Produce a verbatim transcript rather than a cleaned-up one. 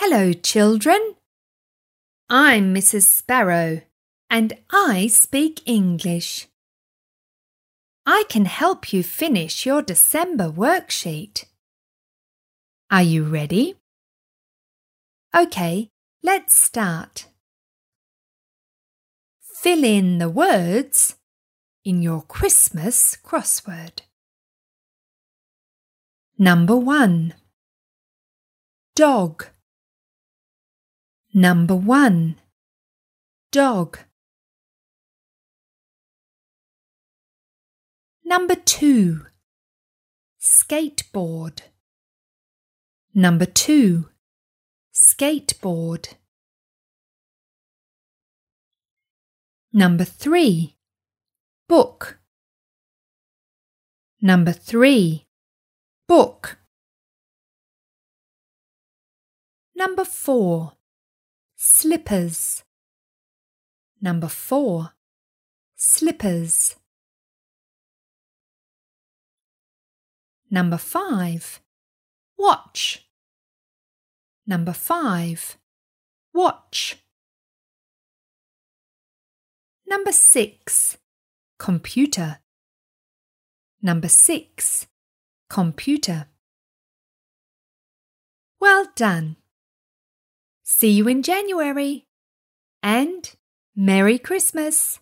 Hello, children. I'm Missus Sparrow, and I speak English. I can help you finish your December worksheet. Are you ready? OK, let's start. Fill in the words in your Christmas crossword. Number one. Dog. Number one. Dog. Number two. Skateboard. Number two. Skateboard. Number three. Book. Number three. Book. Number four. Slippers. Number four. Slippers. Number five. Watch. Number five. Watch. Number six. Computer. Number six. Computer. Well done. See you in January. And Merry Christmas!